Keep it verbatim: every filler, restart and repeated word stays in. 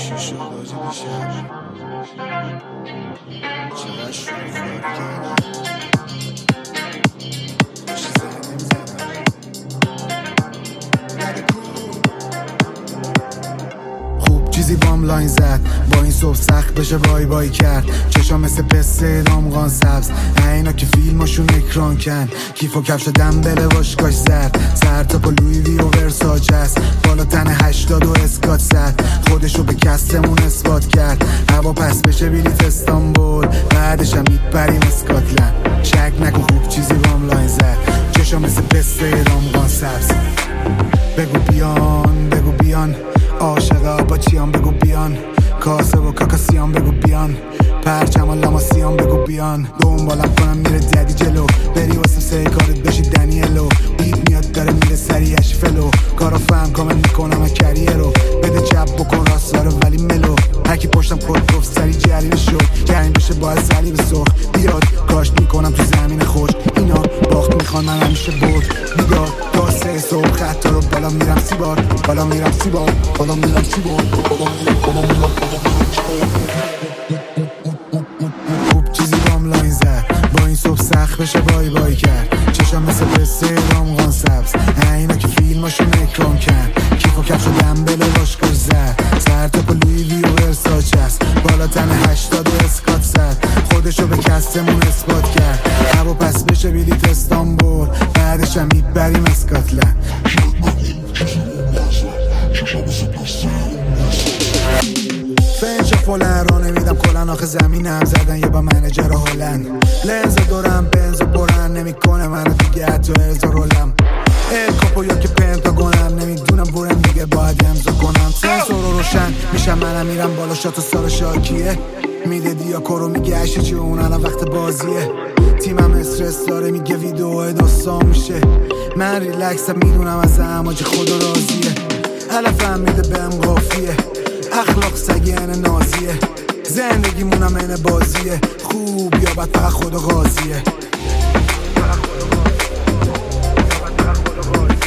چی شد آجی دیشب چقدر شروع کار کردم چی زنه نمیزنم خوب چیزی بام لاین زد با این صبح سخت بشه وای وای کرد چشام مثل پسته دامغان سبز اینا که فیلماشون اکران کن کیف و کفش دنبله واشکاش زد سر تا پا لوی وی و ورساچ است بالا تن هشتاد و اسکات زد خودشو به کسمون اثبات کرد هوا پس بشه بلیت استانبول بعدش هم میپریم اسکاتلند شک نکن خوب چیزی بام لاین زد چشام مثل پسته دامغان سبز بگو بیان بگو بیان عاشقا با چیان بگو بیان کاسه و کاکاسیان بگو بیان پرچم و لاماسیان بگو بیان دنبالم کنم میره ددی جلو بری واسم سه کارت بشی دنیلو بیت میاد داره میره سریعش فلو کارو فهم کامل میکنم و کریه رو بده چپ بکن راستا رو ولی ملو هرکی پشتم خود گفت سری جریمه شد جریم بشه باید صلیب سرخ بیاد کاشت میکنم تو زمین خوش اینا باخت میخوان من همیشه برد بیدار تا سه صبح خطا رو بالا میرم سی بار بالا میرم سی بار بالا میرم سی بار بالا میرم بالا میرم خوب چیزی بام لاین زد با این صبح سخت بشه بای بای کرد چشم مثل پسته دامغان سبز اینا که فیلماشون اکران کن کیف و کفش و دنبله واشکاش زد سر تا پا لوی وی و ورساچ است بالا تن هشتاد و اسکات زد خودشو به کسمون اثبات کرد هوا پس بشه بلیت استانبول بعدش هم میبریم اسکاتلند فنچ فولن را نمیدم کلن آخه زمینم زدن یه با منجر هلند لنز دورم بنز و برن نمیکنه منو دیگه حتی ارزا رولم ال کاپو یا که پنتاگونم نمیدونم برم دیگه باید امضا کنم سنسور رو روشن میشم منم میرم بالا شات و سال شاکیه میده دیا کرو میگه عشه چی اون الان وقت بازیه تیمم استرس داره میگه ویدئو داستان میشه من ریلکسم میدونم از اماجی خدا راضیه علفم میده بهم قافیه اخلاق سگین نازیه زندگیمونم این بازیه خوب یا بد فقط خدا قاضیه